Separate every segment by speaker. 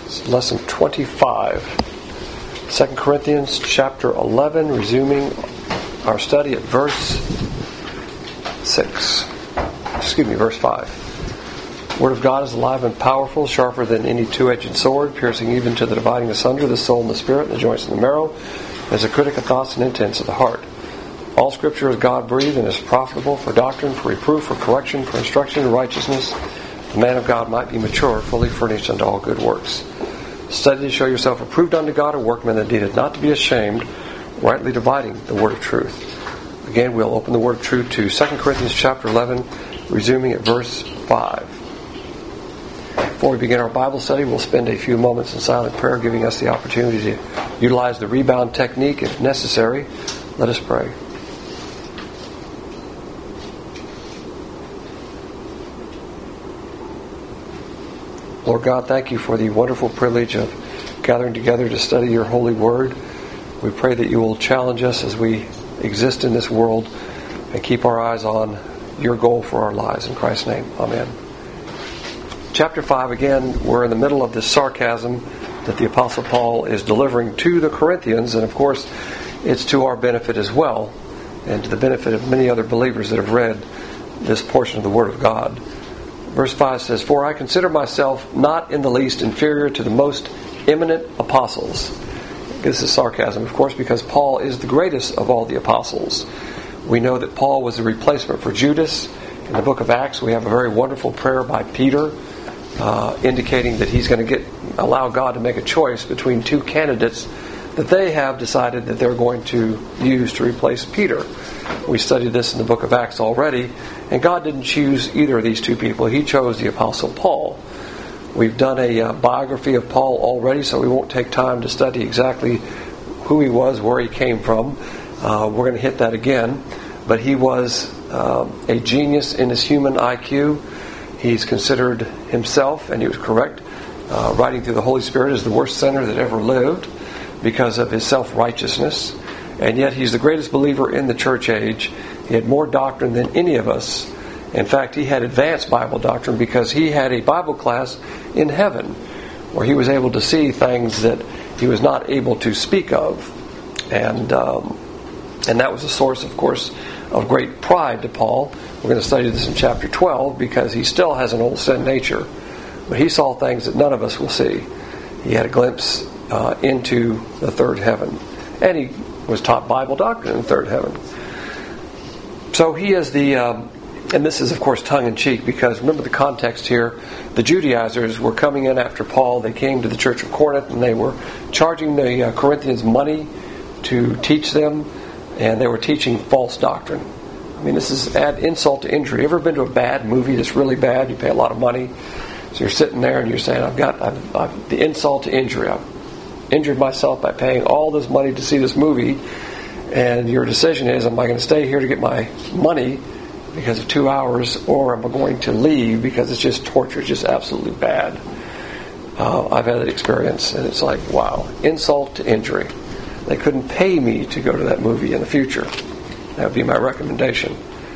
Speaker 1: It's lesson 25. 2 Corinthians chapter 11, resuming our study at verse 5. Word of God is alive and powerful, sharper than any two-edged sword, piercing even to the dividing asunder the soul and the spirit, and the joints and the marrow, as a critic of thoughts and intents of the heart. All Scripture is God-breathed and is profitable for doctrine, for reproof, for correction, for instruction in righteousness, the man of God might be mature, fully furnished unto all good works. Study to show yourself approved unto God, a workman that needeth not to be ashamed, rightly dividing the word of truth. Again, we'll open the word of truth to 2 Corinthians chapter 11, resuming at verse 5. Before we begin our Bible study, we'll spend a few moments in silent prayer, giving us the opportunity to utilize the rebound technique if necessary. Let us pray. Lord God, thank you for the wonderful privilege of gathering together to study your holy word. We pray that you will challenge us as we exist in this world and keep our eyes on your goal for our lives. In Christ's name, amen. Chapter 5, again, we're in the middle of this sarcasm that the Apostle Paul is delivering to the Corinthians, and of course, it's to our benefit as well, and to the benefit of many other believers that have read this portion of the Word of God. Verse 5 says, "For I consider myself not in the least inferior to the most eminent apostles." This is sarcasm, of course, because Paul is the greatest of all the apostles. We know that Paul was the replacement for Judas. In the book of Acts, we have a very wonderful prayer by Peter indicating that he's going to allow God to make a choice between two candidates that they have decided that they're going to use to replace Peter. We studied this in the book of Acts already, and God didn't choose either of these two people. He chose the Apostle Paul. We've done a biography of Paul already, so we won't take time to study exactly who he was, where he came from. We're going to hit that again. But he was a genius in his human IQ. He's considered himself, and he was correct, writing through the Holy Spirit, as the worst sinner that ever lived because of his self-righteousness. And yet he's the greatest believer in the church age. He had more doctrine than any of us. In fact, he had advanced Bible doctrine because he had a Bible class in heaven where he was able to see things that he was not able to speak of. And that was a source, of course, of great pride to Paul. We're going to study this in chapter 12 because he still has an old sin nature. But he saw things that none of us will see. He had a glimpse into the third heaven. And he was taught Bible doctrine in the third heaven. So he is and this is of course tongue-in-cheek, because remember the context here. The Judaizers were coming in after Paul. They came to the church of Corinth and they were charging the Corinthians money to teach them, and they were teaching false doctrine. I mean, this is add insult to injury. Ever been to a bad movie that's really bad? You pay a lot of money, so you're sitting there and you're saying, I've the insult to injury. I've injured myself by paying all this money to see this movie, and your decision is, am I going to stay here to get my money because of 2 hours, or am I going to leave because it's just torture, it's just absolutely bad? I've had that experience, and it's like, wow, insult to injury. They couldn't pay me to go to that movie in the future. That would be my recommendation.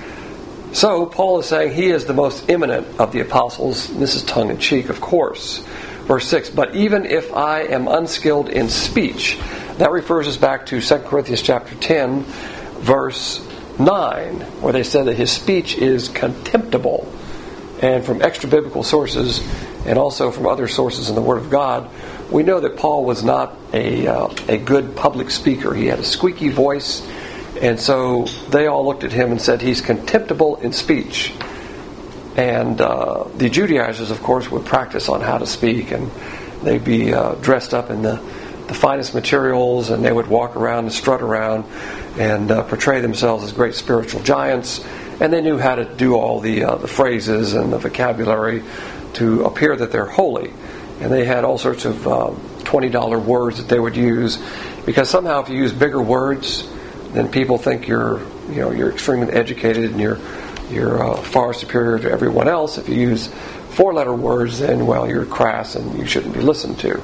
Speaker 1: So Paul is saying he is the most eminent of the apostles. This is tongue-in-cheek, of course. Verse 6, "But even if I am unskilled in speech," that refers us back to 2 Corinthians chapter 10, verse 9, where they said that his speech is contemptible. And from extra-biblical sources, and also from other sources in the Word of God, we know that Paul was not a good public speaker. He had a squeaky voice, and so they all looked at him and said he's contemptible in speech. And the Judaizers, of course, would practice on how to speak, and they'd be dressed up in the finest materials, and they would walk around and strut around and portray themselves as great spiritual giants. And they knew how to do all the phrases and the vocabulary to appear that they're holy. And they had all sorts of $20 words that they would use, because somehow if you use bigger words, then people think you're extremely educated and you're far superior to everyone else. If you use 4-letter words, then, well, you're crass and you shouldn't be listened to.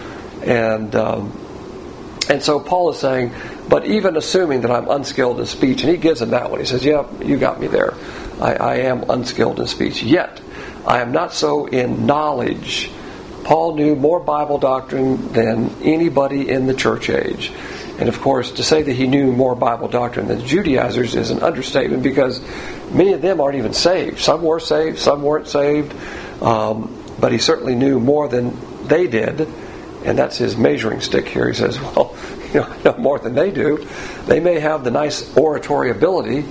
Speaker 1: And so Paul is saying, but even assuming that I'm unskilled in speech, and he gives him that one. He says, yeah, you got me there. I am unskilled in speech. Yet, I am not so in knowledge Paul knew more Bible doctrine than anybody in the church age. And of course, to say that he knew more Bible doctrine than the Judaizers is an understatement, because many of them aren't even saved. Some were saved, some weren't saved. But he certainly knew more than they did. And that's his measuring stick here. He says, well, I know more than they do. They may have the nice oratory ability,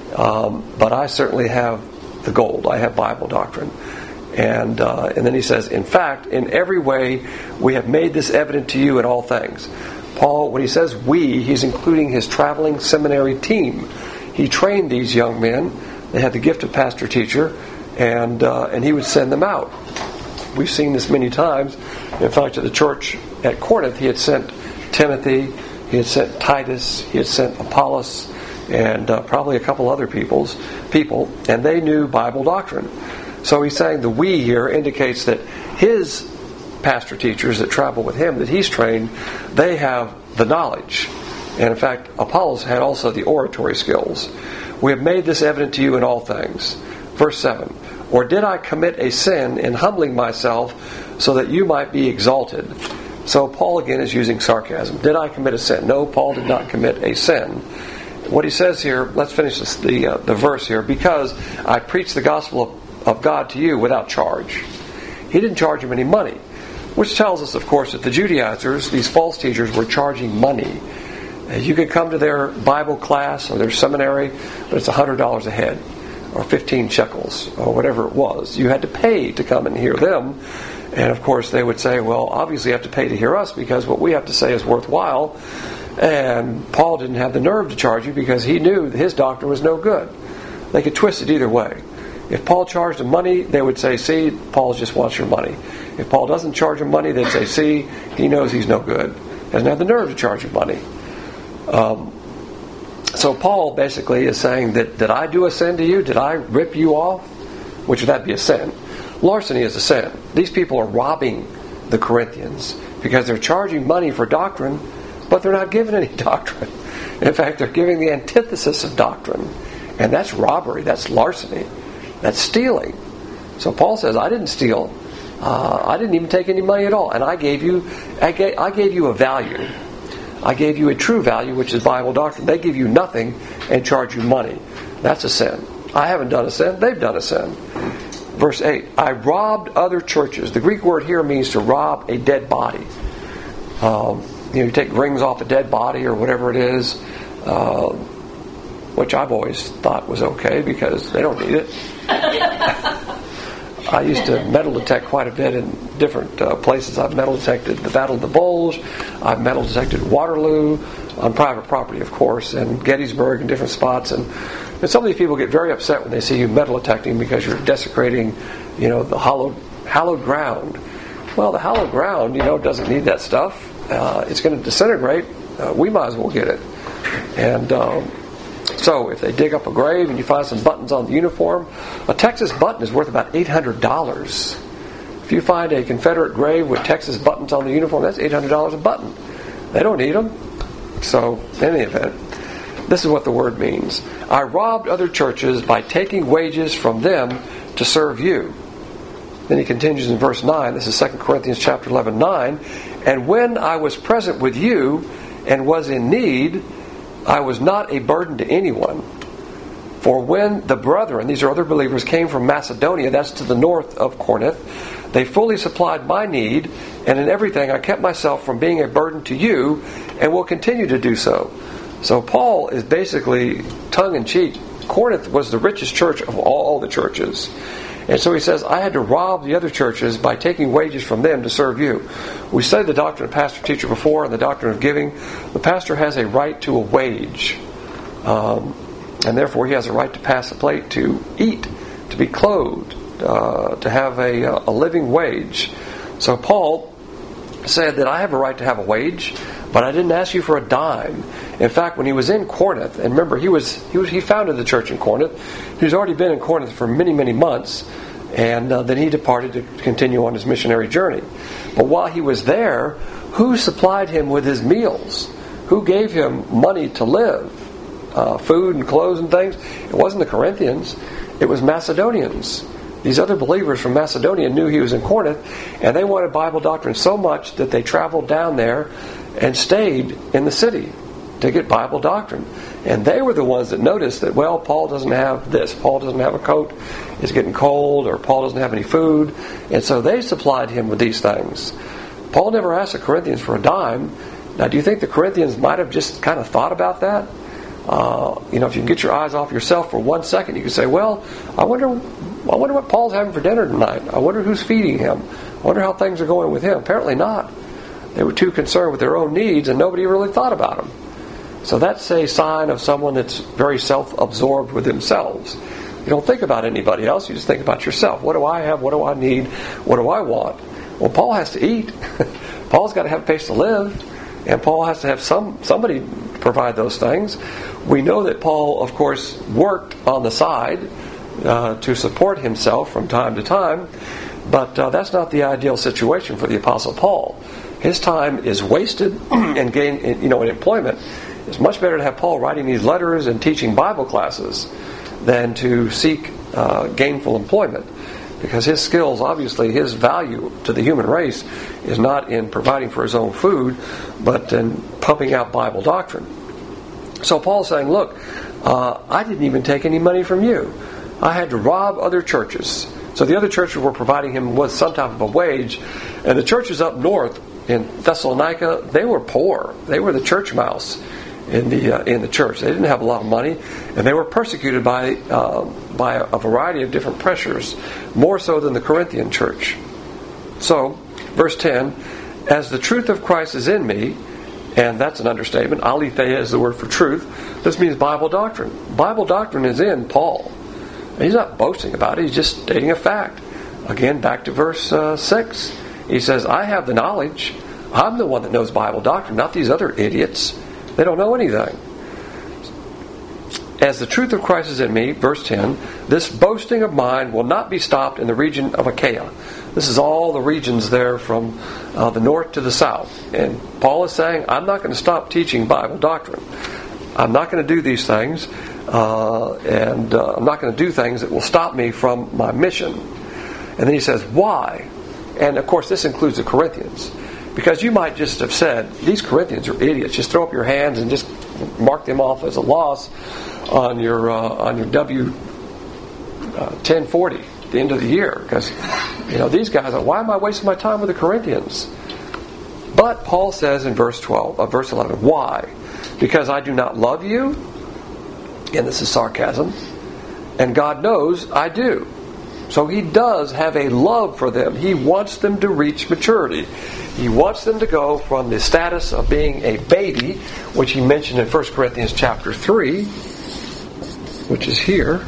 Speaker 1: but I certainly have the gold. I have Bible doctrine. And then he says, in fact, in every way we have made this evident to you in all things. Paul, when he says we, he's including his traveling seminary team. He trained these young men. They had the gift of pastor-teacher, and he would send them out. We've seen this many times. In fact, at the church at Corinth, he had sent Timothy, he had sent Titus, he had sent Apollos, and probably a couple other people, and they knew Bible doctrine. So he's saying the we here indicates that his pastor teachers that travel with him, that he's trained, they have the knowledge. And in fact, Apollos had also the oratory skills. We have made this evident to you in all things. Verse 7, or did I commit a sin in humbling myself so that you might be exalted? So Paul again is using sarcasm. Did I commit a sin? No, Paul did not commit a sin. What he says here, let's finish the verse here. Because I preached the gospel of God to you without charge. He didn't charge him any money. Which tells us, of course, that the Judaizers, these false teachers, were charging money. You could come to their Bible class or their seminary, but it's $100 a head, or 15 shekels, or whatever it was. You had to pay to come and hear them. And of course they would say, well, obviously you have to pay to hear us because what we have to say is worthwhile. And Paul didn't have the nerve to charge you because he knew that his doctrine was no good. They could twist it either way. If Paul charged them money, they would say, see, Paul just wants your money. If Paul doesn't charge them money, they'd say, see, he knows he's no good. Doesn't have the nerve to charge you money. So Paul basically is saying that, did I do a sin to you? Did I rip you off? Which would that be a sin? Larceny is a sin. These people are robbing the Corinthians because they're charging money for doctrine, but they're not giving any doctrine. In fact, they're giving the antithesis of doctrine. And that's robbery. That's larceny. That's stealing. So Paul says, I didn't steal. I didn't even take any money at all. And I gave you a value. I gave you a true value, which is Bible doctrine. They give you nothing and charge you money. That's a sin. I haven't done a sin. They've done a sin. Verse 8, I robbed other churches. The Greek word here means to rob a dead body. You take rings off a dead body or whatever it is, which I've always thought was okay because they don't need it. I used to metal detect quite a bit in different places. I've metal detected the Battle of the Bulge. I've metal detected Waterloo on private property, of course, and Gettysburg and different spots. And some of these people get very upset when they see you metal detecting because you're desecrating, the hallowed ground. Well, the hallowed ground, doesn't need that stuff. It's going to disintegrate. We might as well get it. And so if they dig up a grave and you find some buttons on the uniform, a Texas button is worth about $800. If you find a Confederate grave with Texas buttons on the uniform, that's $800 a button. They don't need them. So, in any event, this is what the word means. I robbed other churches by taking wages from them to serve you. Then he continues in verse 9. This is 2 Corinthians chapter 11, 9. And when I was present with you and was in need, I was not a burden to anyone. For when the brethren, these are other believers, came from Macedonia, that's to the north of Corinth, they fully supplied my need, and in everything I kept myself from being a burden to you, and will continue to do so. So Paul is basically tongue-in-cheek. Corinth was the richest church of all the churches. And so he says, I had to rob the other churches by taking wages from them to serve you. We studied the doctrine of pastor-teacher before and the doctrine of giving. The pastor has a right to a wage. And therefore he has a right to pass a plate, to eat, to be clothed, to have a living wage. So Paul said that I have a right to have a wage, but I didn't ask you for a dime. In fact, when he was in Corinth, and remember he founded the church in Corinth. He's already been in Corinth for many, many months, and then he departed to continue on his missionary journey. But while he was there, who supplied him with his meals? Who gave him money to live? Food and clothes and things? It wasn't the Corinthians. It was Macedonians. these other believers from Macedonia knew he was in Corinth, and they wanted Bible doctrine so much that they traveled down there and stayed in the city to get Bible doctrine. And they were the ones that noticed that, well, Paul doesn't have this, Paul doesn't have a coat, it's getting cold, or Paul doesn't have any food. And so they supplied him with these things. Paul never asked the Corinthians for a dime. Now, do you think the Corinthians might have just kind of thought about that? If you can get your eyes off yourself for 1 second, you can say, well, I wonder what Paul's having for dinner tonight. I wonder who's feeding him. I wonder how things are going with him. Apparently not. They were too concerned with their own needs, and nobody really thought about them. So that's a sign of someone that's very self-absorbed with themselves. You don't think about anybody else, you just think about yourself. What do I have? What do I need? What do I want? Well, Paul has to eat. Paul's got to have a place to live, and Paul has to have somebody provide those things. We know that Paul, of course, worked on the side to support himself from time to time, but that's not the ideal situation for the Apostle Paul. His time is wasted in employment. It's much better to have Paul writing these letters and teaching Bible classes than to seek gainful employment, because his skills, obviously, his value to the human race is not in providing for his own food, but in pumping out Bible doctrine. So Paul's saying, look, I didn't even take any money from you. I had to rob other churches. So the other churches were providing him with some type of a wage, and the churches up north in Thessalonica, they were poor. They were the church mouse in the church. They didn't have a lot of money, and they were persecuted by a variety of different pressures, more so than the Corinthian church. So, verse 10, as the truth of Christ is in me, and that's an understatement. Aletheia is the word for truth. This means Bible doctrine. Bible doctrine is in Paul. And he's not boasting about it. He's just stating a fact. Again, back to verse 6. He says, I have the knowledge. I'm the one that knows Bible doctrine, not these other idiots. They don't know anything. As the truth of Christ is in me, verse 10, this boasting of mine will not be stopped in the region of Achaia. This is all the regions there from the north to the south. And Paul is saying, I'm not going to stop teaching Bible doctrine. I'm not going to do these things, and I'm not going to do things that will stop me from my mission. And then he says, why? And of course this includes the Corinthians. Because you might just have said, these Corinthians are idiots. Just throw up your hands and just mark them off as a loss on your W 1040 at the end of the year. Because these guys are, why am I wasting my time with the Corinthians? But Paul says in verse 11, why? Because I do not love you, and this is sarcasm, and God knows I do. So he does have a love for them. He wants them to reach maturity. He wants them to go from the status of being a baby, which he mentioned in 1 Corinthians chapter 3, which is here.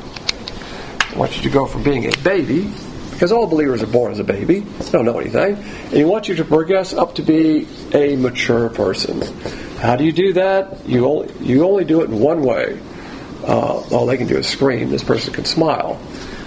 Speaker 1: He wants you to go from being a baby, because all believers are born as a baby. They don't know anything. And he wants you to progress up to be a mature person. How do you do that? You only do it in one way. All they can do is scream. This person can smile.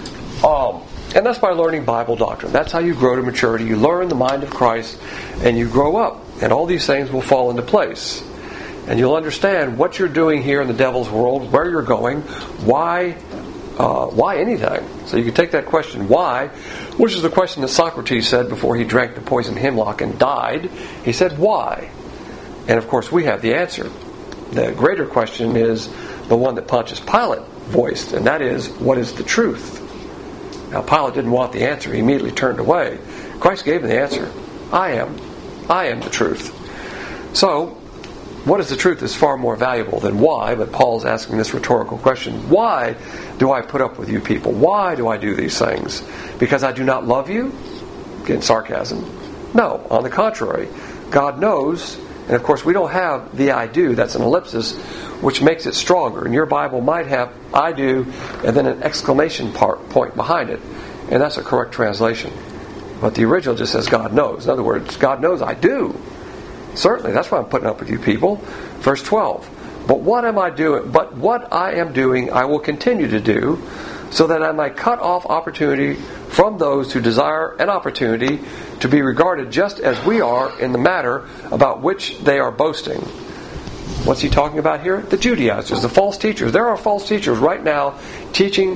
Speaker 1: And that's by learning Bible doctrine. That's how you grow to maturity. You learn the mind of Christ, and you grow up. And all these things will fall into place. And you'll understand what you're doing here in the devil's world, where you're going, why anything. So you can take that question, why, which is the question that Socrates said before he drank the poison hemlock and died. He said, why? And of course we have the answer. The greater question is the one that Pontius Pilate voiced, and that is, what is the truth? Now Pilate didn't want the answer. He immediately turned away. Christ gave him the answer. I am the truth. So, what is the truth is far more valuable than why, but Paul's asking this rhetorical question. Why do I put up with you people? Why do I do these things? Because I do not love you? Again, sarcasm. No, on the contrary. God knows, and of course we don't have the I do, that's an ellipsis, which makes it stronger. And your Bible might have I do, and then an exclamation point behind it. And that's a correct translation. But the original just says God knows. In other words, God knows I do. Certainly, that's why I'm putting up with you people. Verse 12. But what am I doing? But what I am doing, I will continue to do, so that I may cut off opportunity from those who desire an opportunity to be regarded just as we are in the matter about which they are boasting. What's he talking about here? The Judaizers, the false teachers. There are false teachers right now teaching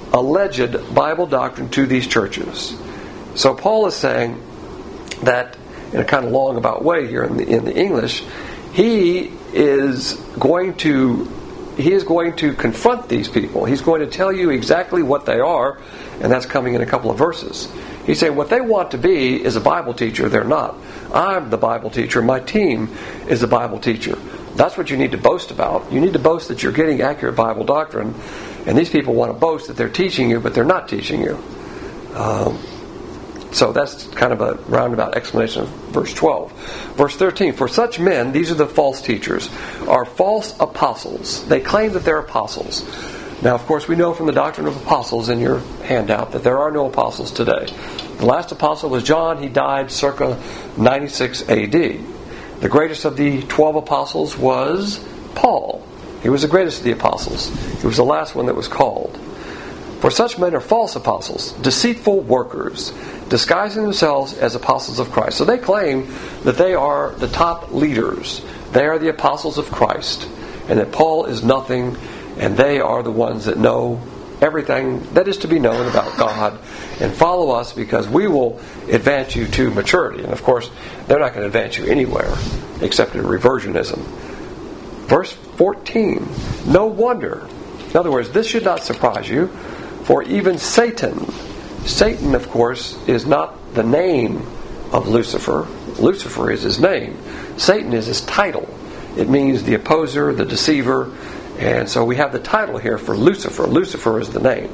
Speaker 1: alleged Bible doctrine to these churches. So Paul is saying that, in a kind of long about way here in the English, he is going to confront these people. He's going to tell you exactly what they are, and that's coming in a couple of verses. He's saying what they want to be is a Bible teacher. They're not. I'm the Bible teacher. My team is the Bible teacher. That's what you need to boast about. You need to boast that you're getting accurate Bible doctrine, and these people want to boast that they're teaching you, but they're not teaching you. So that's kind of a roundabout explanation of verse 12. Verse 13, for such men, these are the false teachers, are false apostles. They claim that they're apostles. Now, of course, we know from the doctrine of apostles in your handout that there are no apostles today. The last apostle was John. He died circa 96 A.D. The greatest of the 12 apostles was Paul. He was the greatest of the apostles. He was the last one that was called. For such men are false apostles, deceitful workers, disguising themselves as apostles of Christ. So they claim that they are the top leaders. They are the apostles of Christ. And that Paul is nothing, and they are the ones that know everything that is to be known about God, and follow us because we will advance you to maturity. And of course, they're not going to advance you anywhere except in reversionism. Verse 14, no wonder. In other words, this should not surprise you, for even Satan, of course, is not the name of Lucifer. Lucifer is his name. Satan is his title. It means the opposer, the deceiver. And so we have the title here for Lucifer. Lucifer is the name.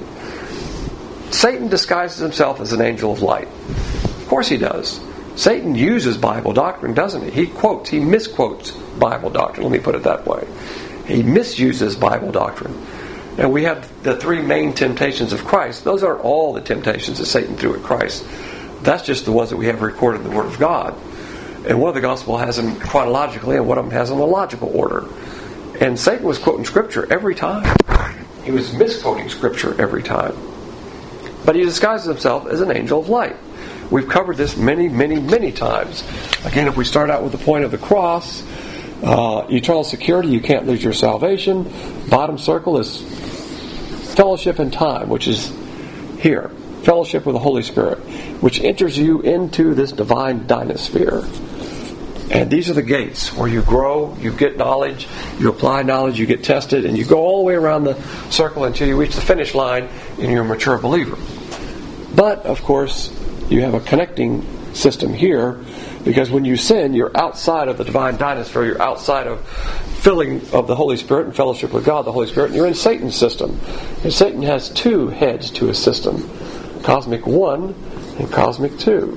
Speaker 1: Satan disguises himself as an angel of light. Of course he does. Satan uses Bible doctrine, doesn't he? He misquotes Bible doctrine. Let me put it that way. He misuses Bible doctrine. And we have the three main temptations of Christ. Those aren't all the temptations that Satan threw at Christ. That's just the ones that we have recorded in the Word of God. And one of the Gospels has them chronologically, and one of them has them in a logical order. And Satan was quoting Scripture every time. He was misquoting Scripture every time. But he disguises himself as an angel of light. We've covered this many, many, many times. Again, if we start out with the point of the cross, eternal security, you can't lose your salvation. Bottom circle is fellowship in time, which is here. Fellowship with the Holy Spirit, which enters you into this divine dynasphere. And these are the gates where you grow, you get knowledge, you apply knowledge, you get tested, and you go all the way around the circle until you reach the finish line and you're a mature believer. But, of course, you have a connecting system here, because when you sin, you're outside of the divine dynasphere, you're outside of filling of the Holy Spirit and fellowship with God, the Holy Spirit, and you're in Satan's system. And Satan has two heads to his system, Cosmic 1 and Cosmic 2.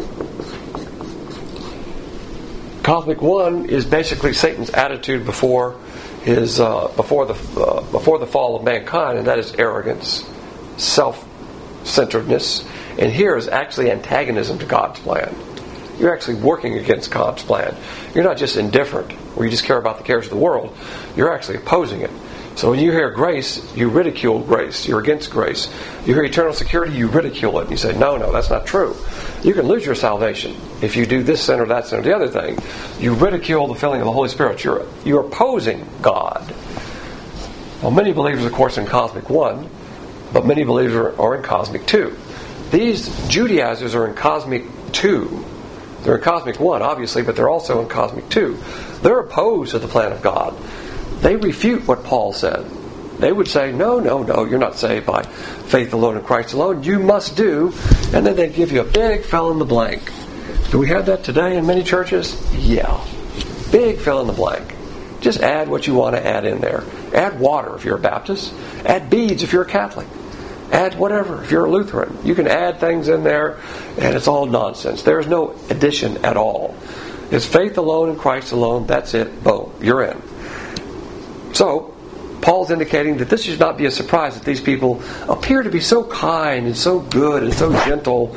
Speaker 1: Cosmic 1 is basically Satan's attitude before the fall of mankind, and that is arrogance, self-centeredness, and here is actually antagonism to God's plan. You're actually working against God's plan. You're not just indifferent, where you just care about the cares of the world. You're actually opposing it. So when you hear grace, you ridicule grace. You're against grace. You hear eternal security, you ridicule it. And you say, no, that's not true. You can lose your salvation if you do this sin or that sin or the other thing. You ridicule the filling of the Holy Spirit. You're opposing God. Well, many believers, of course, in Cosmic 1, but many believers are in Cosmic 2. These Judaizers are in Cosmic 2. They're in Cosmic 1, obviously, but they're also in Cosmic 2. They're opposed to the plan of God. They refute what Paul said. They would say, no, you're not saved by faith alone in Christ alone. You must do. And then they'd give you a big fill in the blank. Do we have that today in many churches? Yeah. Big fill in the blank. Just add what you want to add in there. Add water if you're a Baptist. Add beads if you're a Catholic. Add whatever if you're a Lutheran. You can add things in there, and it's all nonsense. There's no addition at all. It's faith alone in Christ alone. That's it. Boom. You're in. So, Paul's indicating that this should not be a surprise that these people appear to be so kind and so good and so gentle,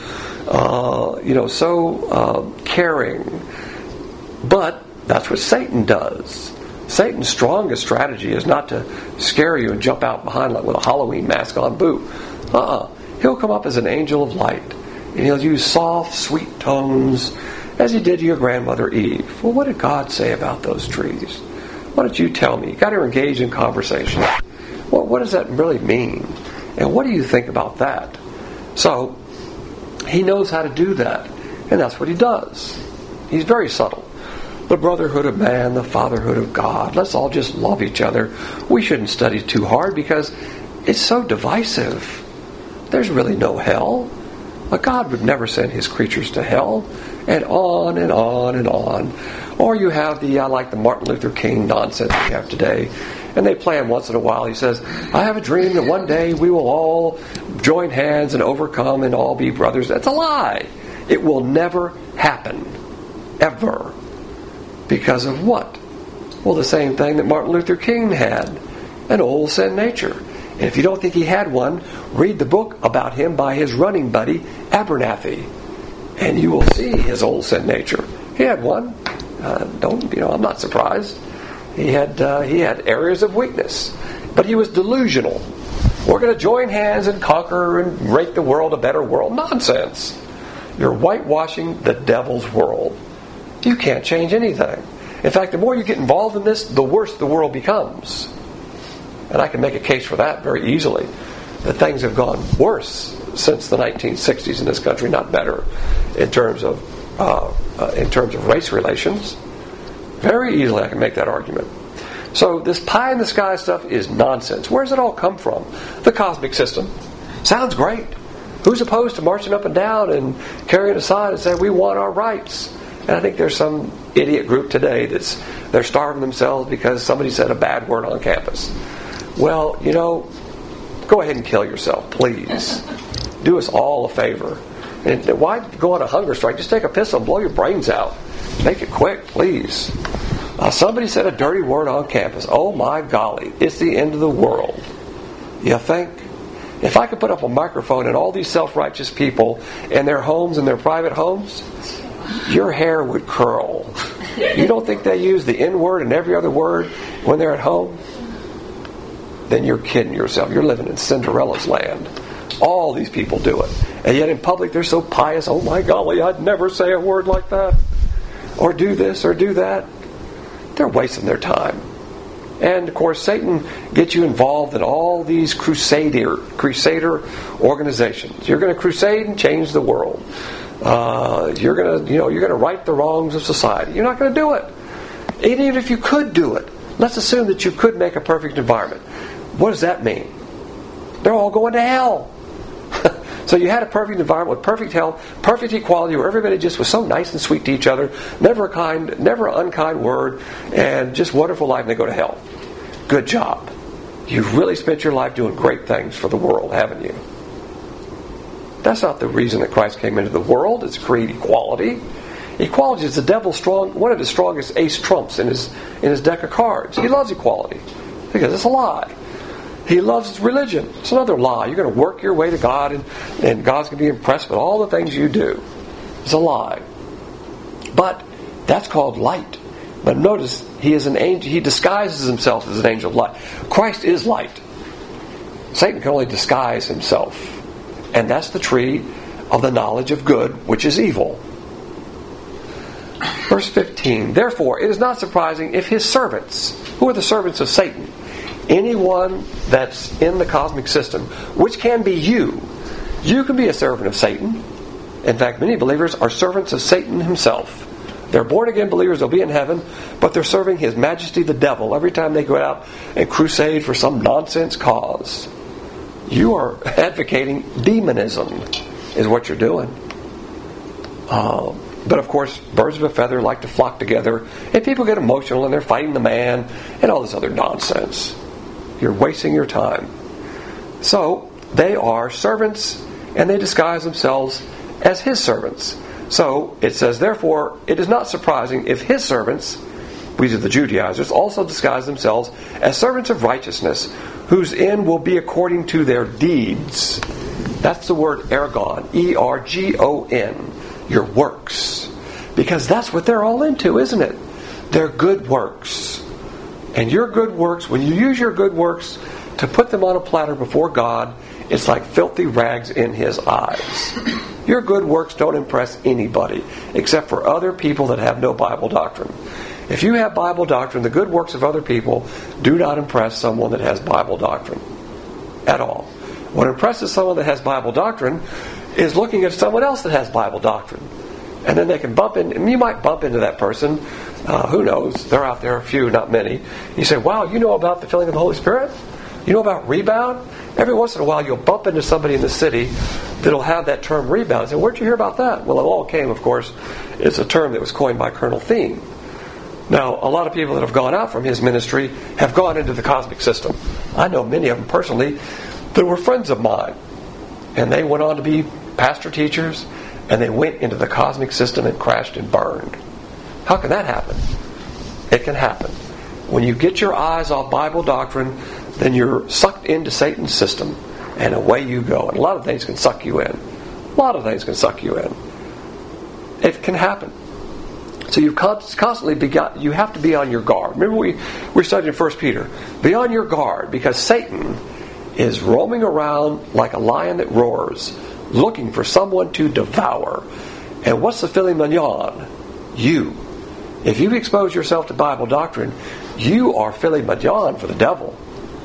Speaker 1: so caring. But that's what Satan does. Satan's strongest strategy is not to scare you and jump out behind like with a Halloween mask on. Boo. He'll come up as an angel of light, and he'll use soft, sweet tones as he did to your grandmother Eve. Well, what did God say about those trees? Why don't you tell me? You've got to engage in conversation. Well, what does that really mean? And what do you think about that? So, he knows how to do that. And that's what he does. He's very subtle. The brotherhood of man, the fatherhood of God. Let's all just love each other. We shouldn't study too hard because it's so divisive. There's really no hell. But God would never send his creatures to hell. And on and on and on. Or you have like the Martin Luther King nonsense we have today. And they play him once in a while. He says, I have a dream that one day we will all join hands and overcome and all be brothers. That's a lie. It will never happen. Ever. Because of what? Well, the same thing that Martin Luther King had. An old sin nature. And if you don't think he had one, read the book about him by his running buddy, Abernathy. And you will see his old sin nature. He had one. I'm not surprised. He had areas of weakness. But he was delusional. We're going to join hands and conquer and make the world a better world. Nonsense. You're whitewashing the devil's world. You can't change anything. In fact, the more you get involved in this, the worse the world becomes. And I can make a case for that very easily. That things have gone worse since the 1960s in this country, not better, in terms of race relations. Very easily I can make that argument. So this pie in the sky stuff is nonsense. Where does it all come from? The cosmic system. Sounds great. Who's opposed to marching up and down and carrying a sign and saying we want our rights? And I think there's some idiot group today they're starving themselves because somebody said a bad word on campus. Well, go ahead and kill yourself, please. Do us all a favor. And why go on a hunger strike? Just take a pistol and blow your brains out. Make it quick, please. Somebody said a dirty word on campus. Oh my golly, it's the end of the world. You think? If I could put up a microphone and all these self-righteous people in their homes, in their private homes, your hair would curl. You don't think they use the N-word and every other word when they're at home? Then you're kidding yourself. You're living in Cinderella's land. All these people do it. And yet in public they're so pious. Oh my golly, I'd never say a word like that. Or do this or do that. They're wasting their time. And of course Satan gets you involved in all these crusader organizations. You're going to crusade and change the world. You're going to right the wrongs of society. You're not going to do it. Even if you could do it, let's assume that you could make a perfect environment. What does that mean? They're all going to hell. So you had a perfect environment with perfect health, perfect equality, where everybody just was so nice and sweet to each other, never an unkind word, and just wonderful life, and they go to hell. Good job. You've really spent your life doing great things for the world, haven't you? That's not the reason that Christ came into the world. It's to create equality. Equality is the devil's one of his strongest ace trumps in his deck of cards. He loves equality because it's a lie. He loves religion. It's another lie. You're going to work your way to God and God's going to be impressed with all the things you do. It's a lie. But that's called light. But notice, he is an angel. He disguises himself as an angel of light. Christ is light. Satan can only disguise himself. And that's the tree of the knowledge of good, which is evil. Verse 15. Therefore, it is not surprising if his servants, who are the servants of Satan, anyone that's in the cosmic system, which can be you can be a servant of Satan. In fact, many believers are servants of Satan himself. They're born again believers, they'll be in heaven, but they're serving His Majesty the devil every time they go out and crusade for some nonsense cause. You are advocating demonism, is what you're doing. But of course, birds of a feather like to flock together, and people get emotional and they're fighting the man and all this other nonsense. You're wasting your time. So, they are servants, and they disguise themselves as His servants. So, it says, therefore, it is not surprising if His servants, these are the Judaizers, also disguise themselves as servants of righteousness, whose end will be according to their deeds. That's the word ergon, E-R-G-O-N, your works. Because that's what they're all into, isn't it? They're good works. And your good works, when you use your good works to put them on a platter before God, it's like filthy rags in His eyes. Your good works don't impress anybody, except for other people that have no Bible doctrine. If you have Bible doctrine, the good works of other people do not impress someone that has Bible doctrine. At all. What impresses someone that has Bible doctrine is looking at someone else that has Bible doctrine. And then they can bump in, and you might bump into that person. Who knows? They're out there, a few, not many. You say, wow, you know about the filling of the Holy Spirit? You know about rebound? Every once in a while you'll bump into somebody in the city that'll have that term rebound. And where'd you hear about that? Well, it all came, of course, it's a term that was coined by Colonel Thien. Now, a lot of people that have gone out from his ministry have gone into the cosmic system. I know many of them personally that were friends of mine. And they went on to be pastor teachers, and they went into the cosmic system and crashed and burned. How can that happen? It can happen. When you get your eyes off Bible doctrine, then you're sucked into Satan's system, and away you go. And a lot of things can suck you in. A lot of things can suck you in. It can happen. So you've constantly you have to be on your guard. Remember we studied in 1 Peter. Be on your guard, because Satan is roaming around like a lion that roars, looking for someone to devour. And what's the filet mignon? You. If you've exposed yourself to Bible doctrine, you are filet mignon for the devil.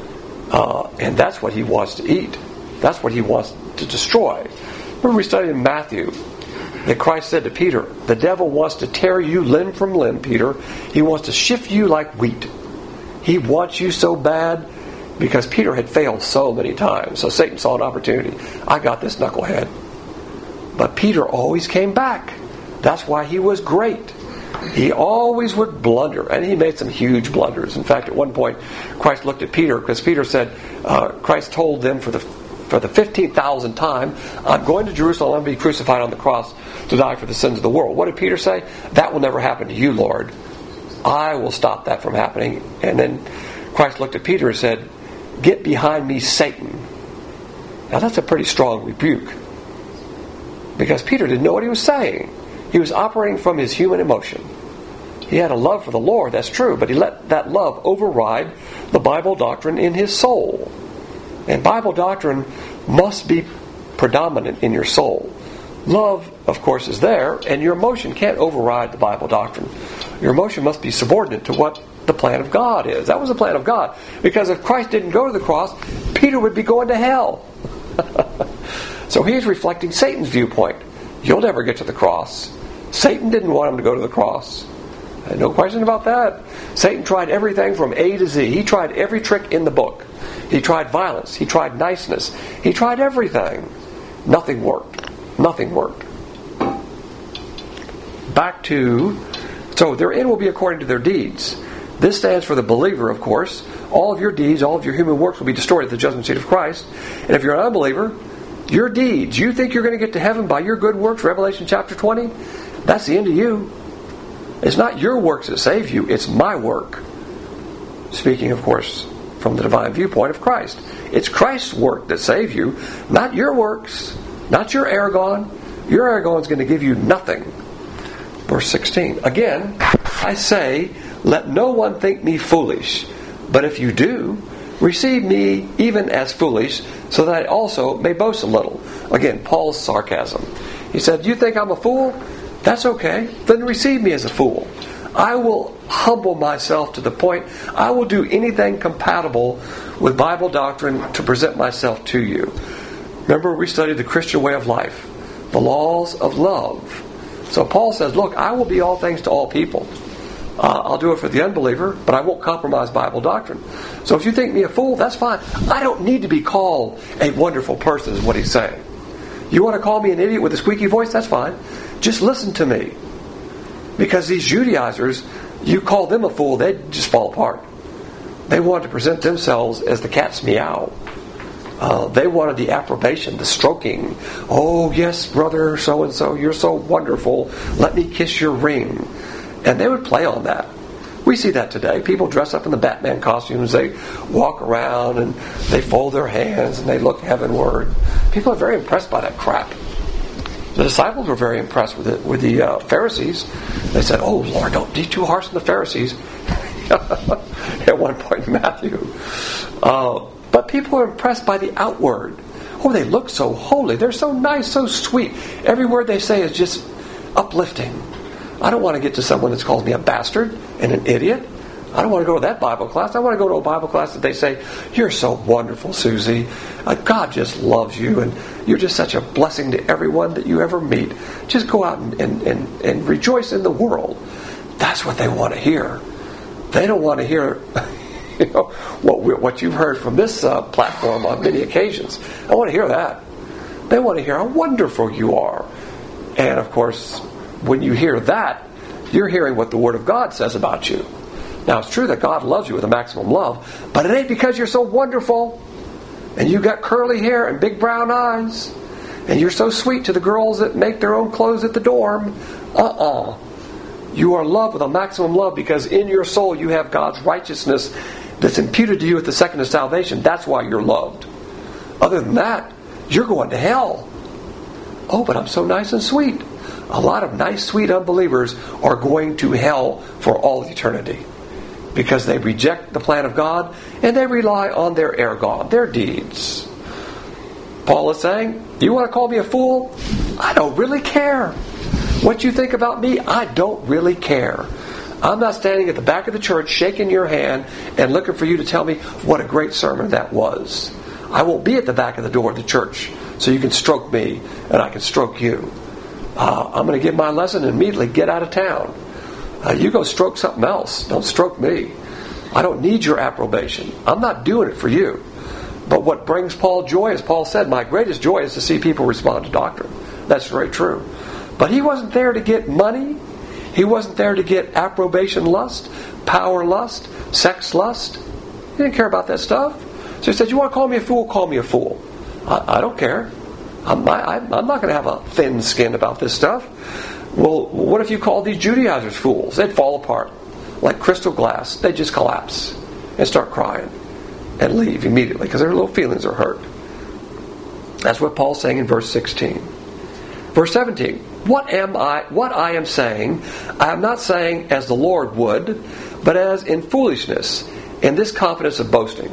Speaker 1: And that's what he wants to eat. That's what he wants to destroy. Remember we studied in Matthew that Christ said to Peter, the devil wants to tear you limb from limb, Peter. He wants to shift you like wheat. He wants you so bad, because Peter had failed so many times. So Satan saw an opportunity. I got this knucklehead. But Peter always came back. That's why he was great. He always would blunder, and he made some huge blunders. In fact, at one point, Christ looked at Peter, because Peter said, Christ told them for the 15,000th time, I'm going to Jerusalem, I'm going to be crucified on the cross to die for the sins of the world. What did Peter say? That will never happen to you, Lord. I will stop that from happening. And then Christ looked at Peter and said, get behind me, Satan. Now that's a pretty strong rebuke, because Peter didn't know what he was saying. He was operating from his human emotion. He had a love for the Lord, that's true, but he let that love override the Bible doctrine in his soul. And Bible doctrine must be predominant in your soul. Love, of course, is there, and your emotion can't override the Bible doctrine. Your emotion must be subordinate to what the plan of God is. That was the plan of God. Because if Christ didn't go to the cross, Peter would be going to hell. So he's reflecting Satan's viewpoint. You'll never get to the cross. Satan didn't want him to go to the cross. No question about that. Satan tried everything from A to Z. He tried every trick in the book. He tried violence. He tried niceness. He tried everything. Nothing worked. Nothing worked. Back to, so their end will be according to their deeds. This stands for the believer, of course. All of your deeds, all of your human works will be destroyed at the judgment seat of Christ. And if you're an unbeliever, your deeds, you think you're going to get to heaven by your good works, Revelation chapter 20? That's the end of you. It's not your works that save you, it's my work. Speaking, of course, from the divine viewpoint of Christ. It's Christ's work that saves you, not your works, not your ergon. Your ergon is going to give you nothing. Verse 16. Again, I say, let no one think me foolish, but if you do, receive me even as foolish, so that I also may boast a little. Again, Paul's sarcasm. He said, you think I'm a fool? That's okay. Then receive me as a fool. I will humble myself to the point I will do anything compatible with Bible doctrine to present myself to you. Remember, we studied the Christian way of life, the laws of love. So Paul says, look, I will be all things to all people. I'll do it for the unbeliever, but I won't compromise Bible doctrine. So if you think me a fool, that's fine. I don't need to be called a wonderful person, is what he's saying. You want to call me an idiot with a squeaky voice? That's fine. Just listen to me. Because these Judaizers, you call them a fool, they'd just fall apart. They wanted to present themselves as the cat's meow. They wanted the approbation, the stroking. Oh, yes, brother so-and-so, you're so wonderful. Let me kiss your ring. And they would play on that. We see that today. People dress up in the Batman costumes. They walk around and they fold their hands and they look heavenward. People are very impressed by that crap. The disciples were very impressed with it, with the Pharisees. They said, oh, Lord, don't be too harsh on the Pharisees. At one point in Matthew. But people are impressed by the outward. Oh, they look so holy. They're so nice, so sweet. Every word they say is just uplifting. I don't want to get to someone that's called me a bastard and an idiot. I don't want to go to that Bible class. I want to go to a Bible class that they say, you're so wonderful, Susie. God just loves you, and you're just such a blessing to everyone that you ever meet. Just go out and rejoice in the world. That's what they want to hear. They don't want to hear what you've heard from this platform on many occasions. I want to hear that. They want to hear how wonderful you are. And of course, when you hear that, you're hearing what the Word of God says about you. Now, it's true that God loves you with a maximum love, but it ain't because you're so wonderful, and you got curly hair and big brown eyes, and you're so sweet to the girls that make their own clothes at the dorm. You are loved with a maximum love because in your soul you have God's righteousness that's imputed to you at the second of salvation. That's why you're loved. Other than that, you're going to hell. Oh, but I'm so nice and sweet. A lot of nice, sweet unbelievers are going to hell for all eternity because they reject the plan of God and they rely on their ergon, their deeds. Paul is saying, you want to call me a fool? I don't really care. What you think about me, I don't really care. I'm not standing at the back of the church shaking your hand and looking for you to tell me what a great sermon that was. I won't be at the back of the door of the church so you can stroke me and I can stroke you. I'm going to give my lesson and immediately get out of town. You go stroke something else. Don't stroke me. I don't need your approbation. I'm not doing it for you. But what brings Paul joy, as Paul said, my greatest joy is to see people respond to doctrine. That's very true. But he wasn't there to get money. He wasn't there to get approbation lust, power lust, sex lust. He didn't care about that stuff. So he said, you want to call me a fool? Call me a fool. I don't care. I'm not going to have a thin skin about this stuff. Well, what if you called these Judaizers fools? They'd fall apart like crystal glass. They'd just collapse and start crying and leave immediately because their little feelings are hurt. That's what Paul's saying in verse 16. Verse 17. What I am saying, I am not saying as the Lord would, but as in foolishness, in this confidence of boasting.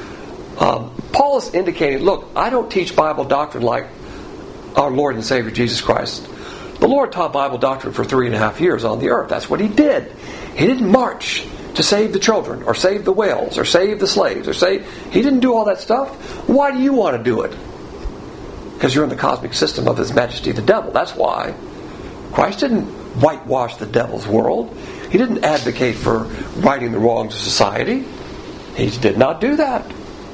Speaker 1: Paul is indicating, look, I don't teach Bible doctrine like our Lord and Savior Jesus Christ. The Lord taught Bible doctrine for 3.5 years on the earth. That's what He did. He didn't march to save the children, or save the whales, or save the slaves, He didn't do all that stuff. Why do you want to do it? Because you're in the cosmic system of His Majesty the devil. That's why. Christ didn't whitewash the devil's world. He didn't advocate for righting the wrongs of society. He did not do that.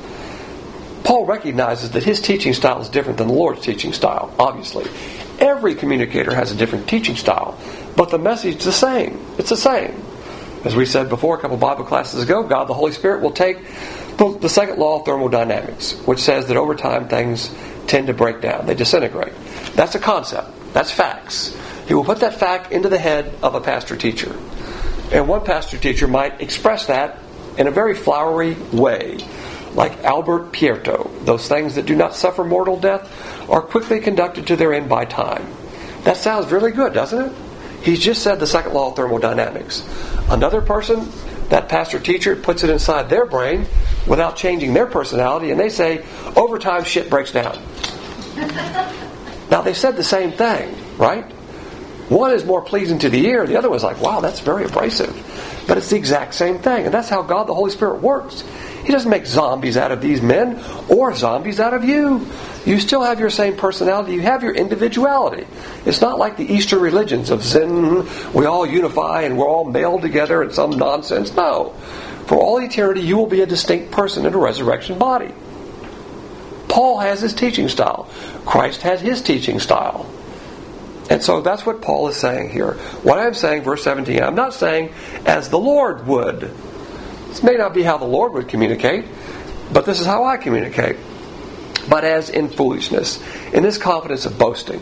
Speaker 1: Paul recognizes that his teaching style is different than the Lord's teaching style, obviously. Every communicator has a different teaching style, but the message is the same. It's the same. As we said before a couple of Bible classes ago, God the Holy Spirit will take the second law of thermodynamics, which says that over time things tend to break down. They disintegrate. That's a concept. That's facts. He will put that fact into the head of a pastor-teacher. And one pastor-teacher might express that in a very flowery way, like Albert Pierto. Those things that do not suffer mortal death are quickly conducted to their end by time. That sounds really good, doesn't it? He's just said the second law of thermodynamics. Another person, that pastor-teacher, puts it inside their brain without changing their personality, and they say, over time shit breaks down. Now, they said the same thing, right? One is more pleasing to the ear, the other one's like, wow, that's very abrasive. But it's the exact same thing, and that's how God the Holy Spirit works. He doesn't make zombies out of these men or zombies out of you. You still have your same personality. You have your individuality. It's not like the Eastern religions of Zen, we all unify and we're all melded together and some nonsense. No. For all eternity, you will be a distinct person in a resurrection body. Paul has his teaching style. Christ has his teaching style. And so that's what Paul is saying here. What I'm saying, verse 17, I'm not saying as the Lord would. This may not be how the Lord would communicate, but this is how I communicate. But as in foolishness, in this confidence of boasting.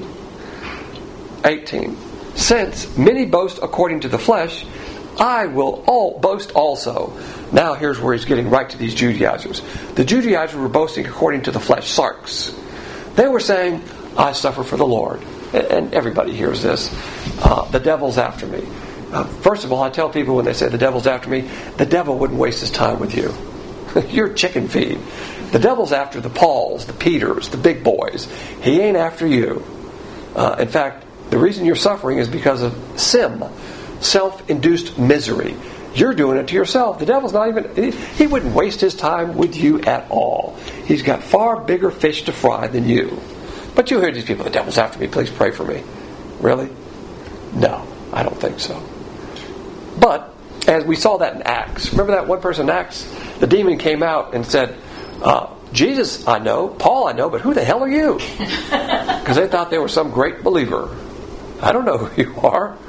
Speaker 1: 18. Since many boast according to the flesh, I will boast also. Now here's where he's getting right to these Judaizers. The Judaizers were boasting according to the flesh, sarx. They were saying, I suffer for the Lord. And everybody hears this. The devil's after me. First of all, I tell people when they say the devil's after me, the devil wouldn't waste his time with you. You're chicken feed. The devil's after the Pauls, the Peters, the big boys. He ain't after you. In fact, the reason you're suffering is because of sim, self-induced misery. You're doing it to yourself. The devil's not even... He wouldn't waste his time with you at all. He's got far bigger fish to fry than you. But you hear these people, the devil's after me, please pray for me. Really? No, I don't think so. But, as we saw that in Acts, remember that one person in Acts? The demon came out and said, Jesus I know, Paul I know, but who the hell are you? Because they thought they were some great believer. I don't know who you are.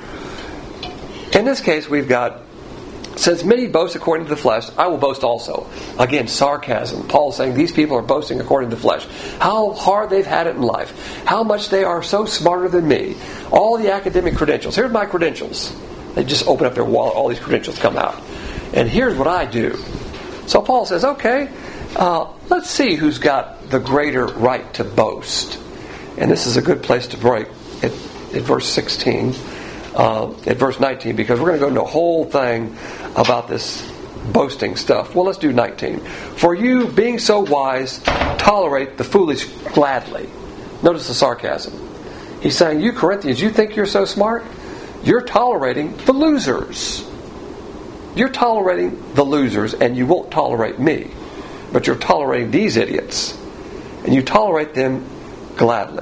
Speaker 1: In this case, we've got, since many boast according to the flesh, I will boast also. Again, sarcasm. Paul is saying these people are boasting according to the flesh. How hard they've had it in life. How much they are so smarter than me. All the academic credentials. Here's my credentials. They just open up their wallet, all these credentials come out. And here's what I do. So Paul says, okay, let's see who's got the greater right to boast. And this is a good place to break at verse 16. At verse 19, because we're going to go into a whole thing about this boasting stuff. Well, let's do 19. For you, being so wise, tolerate the foolish gladly. Notice the sarcasm. He's saying, you Corinthians, you think you're so smart? You're tolerating the losers. You're tolerating the losers, and you won't tolerate me. But you're tolerating these idiots. And you tolerate them gladly.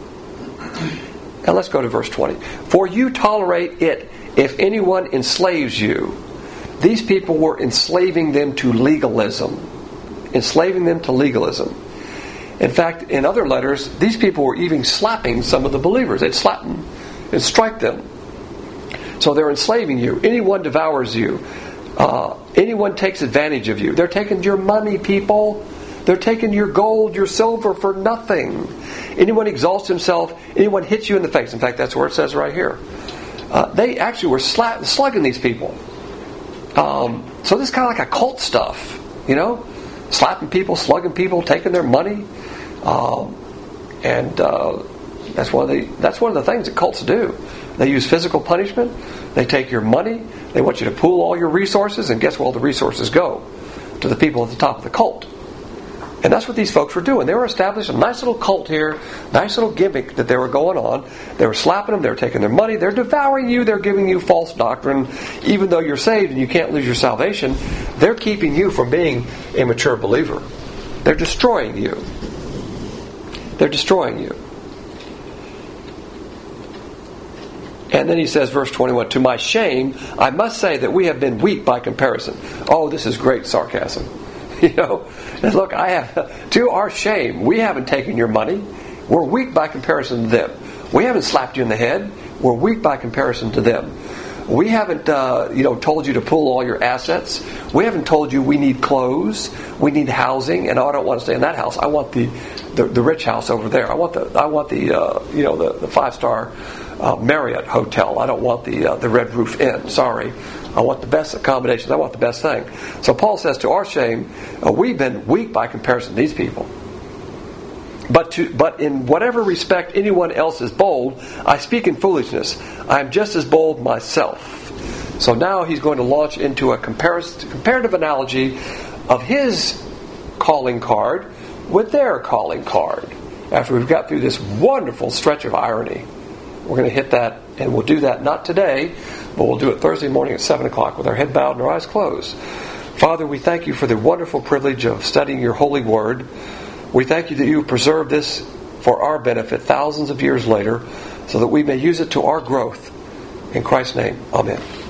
Speaker 1: Now let's go to verse 20. For you tolerate it if anyone enslaves you. These people were enslaving them to legalism. Enslaving them to legalism. In fact, in other letters, these people were even slapping some of the believers. They'd slap them and strike them. So they're enslaving you. Anyone devours you. Anyone takes advantage of you. They're taking your money, people. They're taking your gold, your silver for nothing. Anyone exalts himself, anyone hits you in the face. In fact, that's where it says right here. They actually were slugging these people. So this is kind of like a cult stuff, you know? Slapping people, slugging people, taking their money. And that's one of the things that cults do. They use physical punishment. They take your money. They want you to pool all your resources. And guess where all the resources go? To the people at the top of the cult. And that's what these folks were doing. They were establishing a nice little cult here, nice little gimmick that they were going on. They were slapping them, they were taking their money, they're devouring you, they're giving you false doctrine. Even though you're saved and you can't lose your salvation, they're keeping you from being a mature believer. They're destroying you. They're destroying you. And then he says, verse 21, to my shame, I must say that we have been weak by comparison. Oh, this is great sarcasm. You know, and look, to our shame, we haven't taken your money. We're weak by comparison to them. We haven't slapped you in the head. We're weak by comparison to them. We haven't, told you to pool all your assets. We haven't told you we need clothes, we need housing, and I don't want to stay in that house. I want the rich house over there. I want the 5-star Marriott hotel. I don't want the Red Roof Inn. Sorry. I want the best accommodations. I want the best thing. So Paul says, to our shame, we've been weak by comparison to these people. But in whatever respect anyone else is bold, I speak in foolishness. I am just as bold myself. So now he's going to launch into a comparative analogy of his calling card with their calling card. After we've got through this wonderful stretch of irony, we're going to hit that, and we'll do that not today, but we'll do it Thursday morning at 7 o'clock with our head bowed and our eyes closed. Father, we thank you for the wonderful privilege of studying your holy word. We thank you that you preserved this for our benefit thousands of years later so that we may use it to our growth. In Christ's name, amen.